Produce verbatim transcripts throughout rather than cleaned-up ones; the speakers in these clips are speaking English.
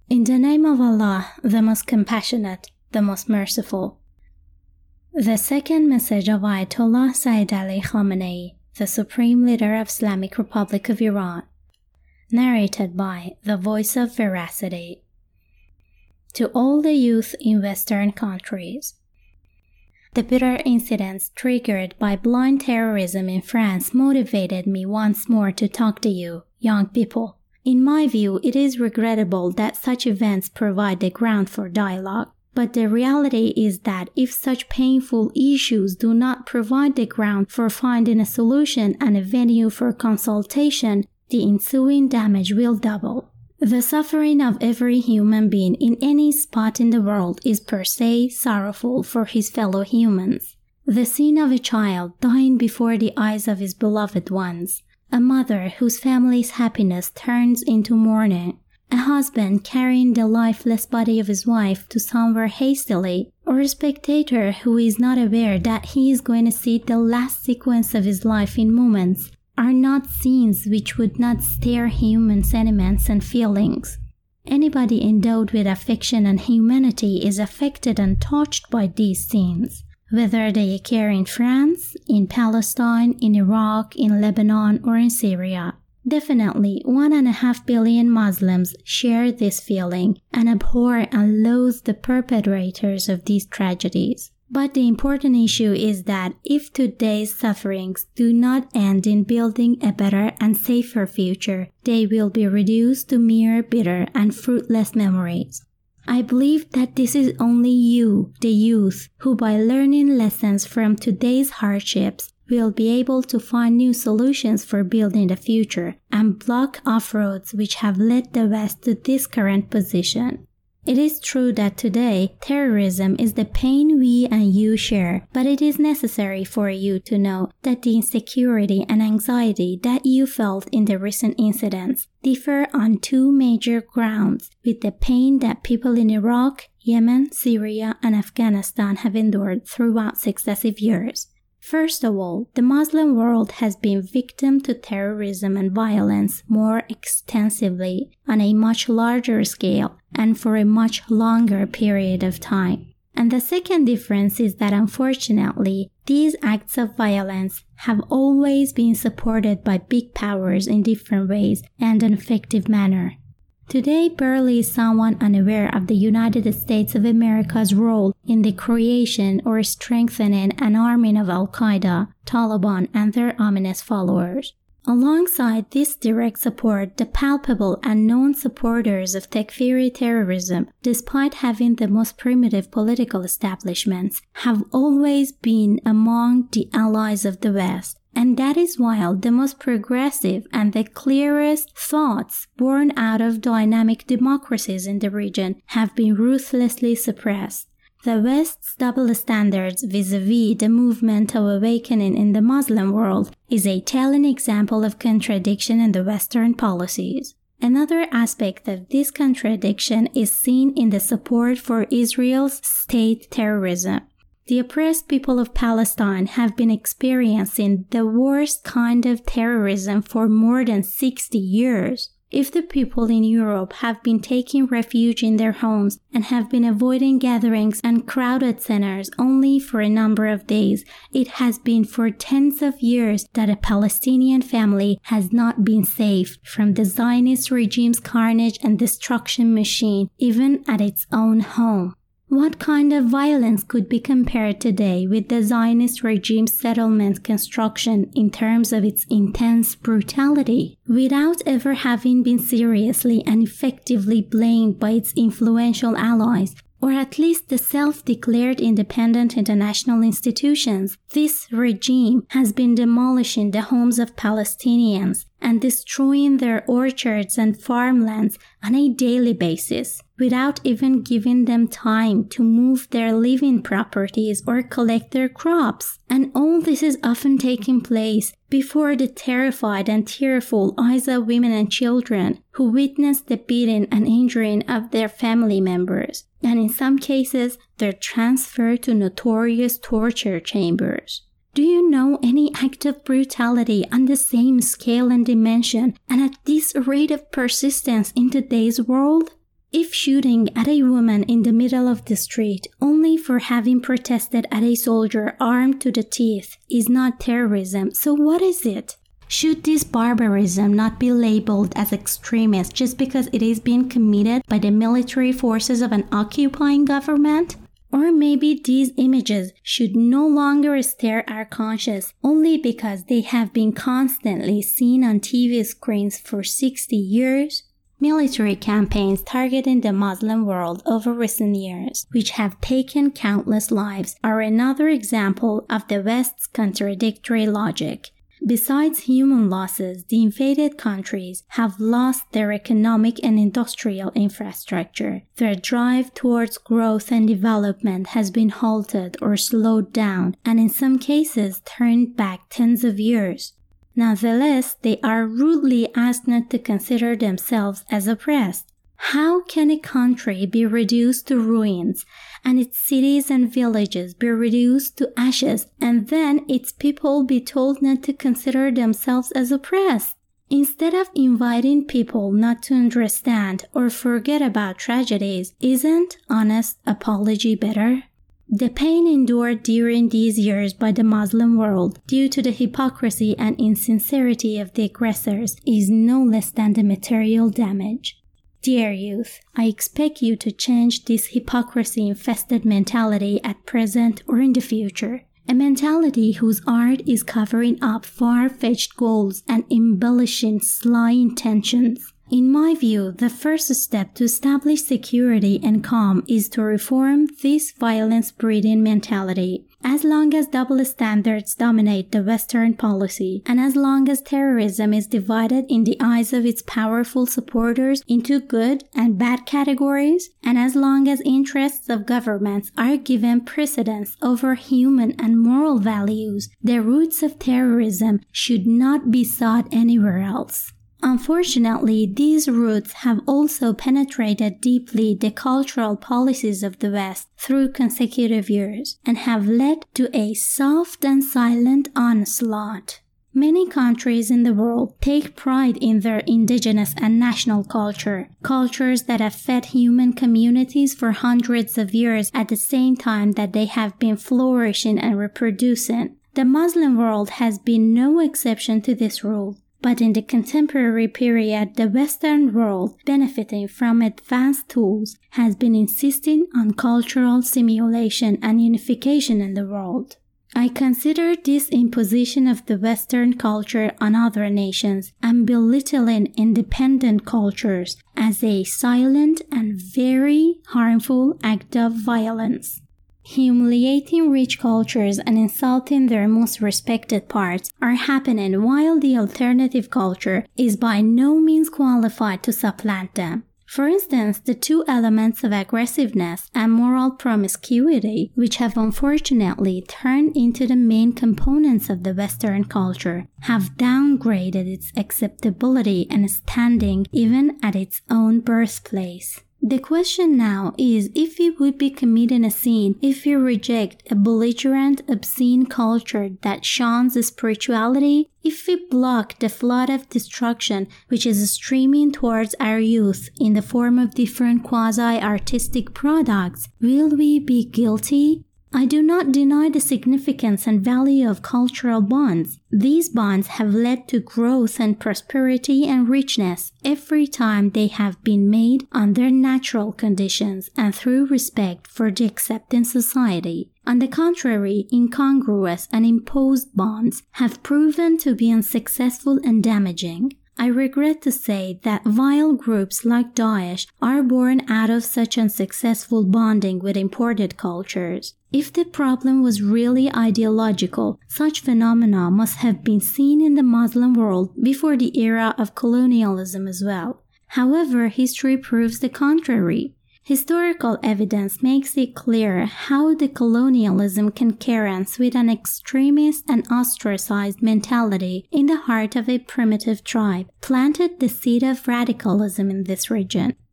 In the name of Allah, the most compassionate, the most merciful. The second message of Ayatollah Sayyid Ali Khamenei, the Supreme Leader of Islamic Republic of Iran. Narrated by the Voice of Veracity. To all the youth in Western countries. The bitter incidents triggered by blind terrorism in France motivated me once more to talk to you, young people. In my view, it is regrettable that such events provide the ground for dialogue. But the reality is that if such painful issues do not provide the ground for finding a solution and a venue for consultation, the ensuing damage will double. The suffering of every human being in any spot in the world is per se sorrowful for his fellow humans. The scene of a child dying before the eyes of his beloved ones, a mother whose family's happiness turns into mourning, a husband carrying the lifeless body of his wife to somewhere hastily, or a spectator who is not aware that he is going to see the last sequence of his life in moments, are not scenes which would not stir human sentiments and feelings. Anybody endowed with affection and humanity is affected and touched by these scenes, whether they occur in France, in Palestine, in Iraq, in Lebanon, or in Syria. Definitely, one and a half billion Muslims share this feeling and abhor and loathe the perpetrators of these tragedies. But the important issue is that if today's sufferings do not end in building a better and safer future, they will be reduced to mere bitter and fruitless memories. I believe that this is only you, the youth, who by learning lessons from today's hardships will be able to find new solutions for building the future and block off-roads which have led the West to this current position. It is true that today, terrorism is the pain we and you share, but it is necessary for you to know that the insecurity and anxiety that you felt in the recent incidents differ on two major grounds with the pain that people in Iraq, Yemen, Syria, and Afghanistan have endured throughout successive years. First of all, the Muslim world has been victim to terrorism and violence more extensively on a much larger scale and for a much longer period of time. And the second difference is that unfortunately, these acts of violence have always been supported by big powers in different ways and an effective manner. Today, barely is someone unaware of the United States of America's role in the creation or strengthening and arming of Al-Qaeda, Taliban, and their ominous followers. Alongside this direct support, the palpable and known supporters of Takfiri terrorism, despite having the most primitive political establishments, have always been among the allies of the West. And that is why the most progressive and the clearest thoughts born out of dynamic democracies in the region have been ruthlessly suppressed. The West's double standards vis-a-vis the movement of awakening in the Muslim world is a telling example of contradiction in the Western policies. Another aspect of this contradiction is seen in the support for Israel's state terrorism. The oppressed people of Palestine have been experiencing the worst kind of terrorism for more than sixty years. If the people in Europe have been taking refuge in their homes and have been avoiding gatherings and crowded centers only for a number of days, it has been for tens of years that a Palestinian family has not been safe from the Zionist regime's carnage and destruction machine, even at its own home. What kind of violence could be compared today with the Zionist regime's settlement construction in terms of its intense brutality? Without ever having been seriously and effectively blamed by its influential allies, or at least the self-declared independent international institutions, this regime has been demolishing the homes of Palestinians and destroying their orchards and farmlands on a daily basis, without even giving them time to move their living properties or collect their crops. And all this is often taking place before the terrified and tearful eyes of women and children who witness the beating and injuring of their family members, and in some cases, their transfer to notorious torture chambers. Do you know any act of brutality on the same scale and dimension and at this rate of persistence in today's world? If shooting at a woman in the middle of the street only for having protested at a soldier armed to the teeth is not terrorism, so what is it? Should this barbarism not be labeled as extremist just because it is being committed by the military forces of an occupying government? Or maybe these images should no longer stir our conscience only because they have been constantly seen on T V screens for sixty years? Military campaigns targeting the Muslim world over recent years, which have taken countless lives, are another example of the West's contradictory logic. Besides human losses, the invaded countries have lost their economic and industrial infrastructure. Their drive towards growth and development has been halted or slowed down, and in some cases turned back tens of years. Nonetheless, they are rudely asked not to consider themselves as oppressed. How can a country be reduced to ruins and its cities and villages be reduced to ashes and then its people be told not to consider themselves as oppressed? Instead of inviting people not to understand or forget about tragedies, isn't honest apology better? The pain endured during these years by the Muslim world due to the hypocrisy and insincerity of the aggressors is no less than the material damage. Dear youth, I expect you to change this hypocrisy-infested mentality at present or in the future. A mentality whose art is covering up far-fetched goals and embellishing sly intentions. In my view, the first step to establish security and calm is to reform this violence-breeding mentality. As long as double standards dominate the Western policy, and as long as terrorism is divided in the eyes of its powerful supporters into good and bad categories, and as long as interests of governments are given precedence over human and moral values, the roots of terrorism should not be sought anywhere else. Unfortunately, these roots have also penetrated deeply the cultural policies of the West through consecutive years and have led to a soft and silent onslaught. Many countries in the world take pride in their indigenous and national culture, cultures that have fed human communities for hundreds of years at the same time that they have been flourishing and reproducing. The Muslim world has been no exception to this rule. But in the contemporary period, the Western world, benefiting from advanced tools, has been insisting on cultural simulation and unification in the world. I consider this imposition of the Western culture on other nations and belittling independent cultures as a silent and very harmful act of violence. Humiliating rich cultures and insulting their most respected parts are happening while the alternative culture is by no means qualified to supplant them. For instance, the two elements of aggressiveness and moral promiscuity, which have unfortunately turned into the main components of the Western culture, have downgraded its acceptability and standing even at its own birthplace. The question now is if we would be committing a sin if we reject a belligerent, obscene culture that shuns spirituality, if we block the flood of destruction which is streaming towards our youth in the form of different quasi-artistic products, will we be guilty? I do not deny the significance and value of cultural bonds. These bonds have led to growth and prosperity and richness every time they have been made under natural conditions and through respect for the accepting society. On the contrary, incongruous and imposed bonds have proven to be unsuccessful and damaging. I regret to say that vile groups like Daesh are born out of such unsuccessful bonding with imported cultures. If the problem was really ideological, such phenomena must have been seen in the Muslim world before the era of colonialism as well. However, history proves the contrary. Historical evidence makes it clear how the colonialism concurrence with an extremist and ostracized mentality in the heart of a primitive tribe planted the seed of radicalism in this region.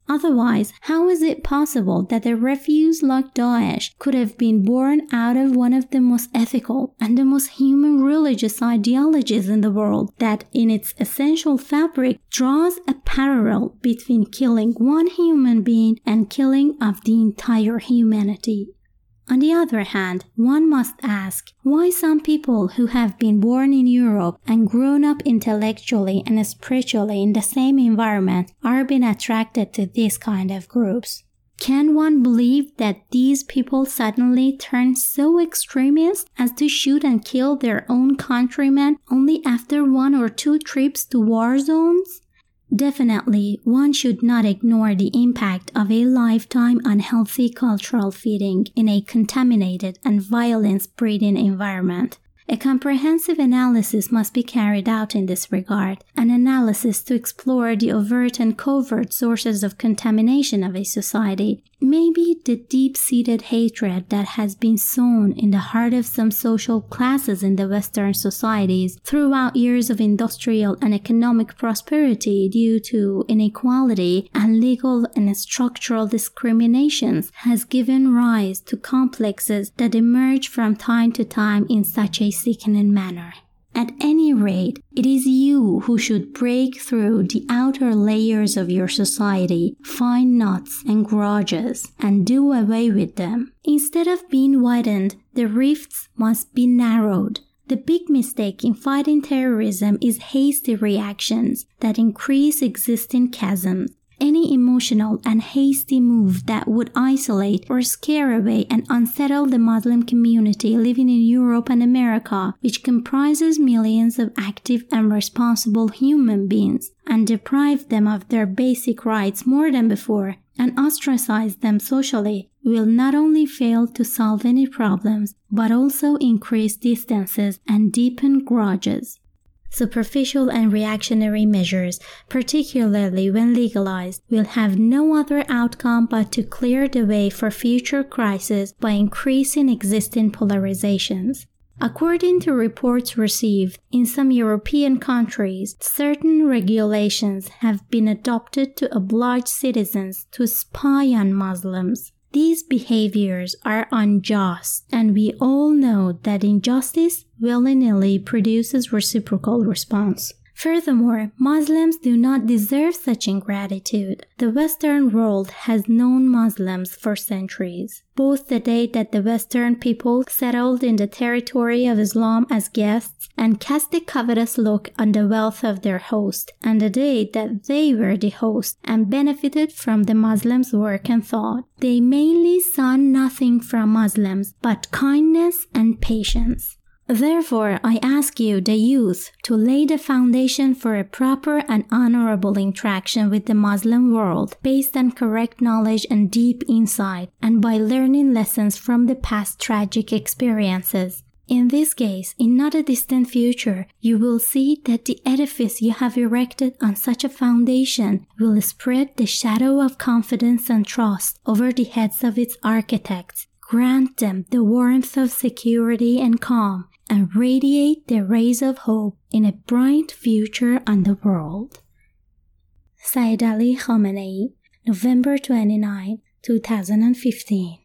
Otherwise, how is it possible that a refuse like Daesh could have been born out of one of the most ethical and the most human religious ideologies in the world that in its essential fabric draws a parallel between killing one human being and killing of the entire humanity? On the other hand, one must ask why some people who have been born in Europe and grown up intellectually and spiritually in the same environment are being attracted to this kind of groups. Can one believe that these people suddenly turn so extremist as to shoot and kill their own countrymen only after one or two trips to war zones? Definitely, one should not ignore the impact of a lifetime unhealthy cultural feeding in a contaminated and violence-breeding environment. A comprehensive analysis must be carried out in this regard, an analysis to explore the overt and covert sources of contamination of a society, maybe the deep-seated hatred that has been sown in the heart of some social classes in the Western societies throughout years of industrial and economic prosperity due to inequality and legal and structural discriminations has given rise to complexes that emerge from time to time in such a sickening manner. At any rate, it is you who should break through the outer layers of your society, find knots and grudges, and do away with them. Instead of being widened, the rifts must be narrowed. The big mistake in fighting terrorism is hasty reactions that increase existing chasms. Any emotional and hasty move that would isolate or scare away and unsettle the Muslim community living in Europe and America, which comprises millions of active and responsible human beings, and deprive them of their basic rights more than before, and ostracize them socially, will not only fail to solve any problems, but also increase distances and deepen grudges. Superficial and reactionary measures, particularly when legalized, will have no other outcome but to clear the way for future crises by increasing existing polarizations. According to reports received, in some European countries, certain regulations have been adopted to oblige citizens to spy on Muslims. These behaviors are unjust, and we all know that injustice willy-nilly produces reciprocal response. Furthermore, Muslims do not deserve such ingratitude. The Western world has known Muslims for centuries. Both the day that the Western people settled in the territory of Islam as guests and cast a covetous look on the wealth of their host, and the day that they were the host and benefited from the Muslims' work and thought. They mainly saw nothing from Muslims but kindness and patience. Therefore, I ask you, the youth, to lay the foundation for a proper and honorable interaction with the Muslim world based on correct knowledge and deep insight, and by learning lessons from the past tragic experiences. In this case, in not a distant future, you will see that the edifice you have erected on such a foundation will spread the shadow of confidence and trust over the heads of its architects, grant them the warmth of security and calm, and radiate the rays of hope in a bright future on the world. Sayyid Ali Khamenei, November twenty-ninth, two thousand fifteen.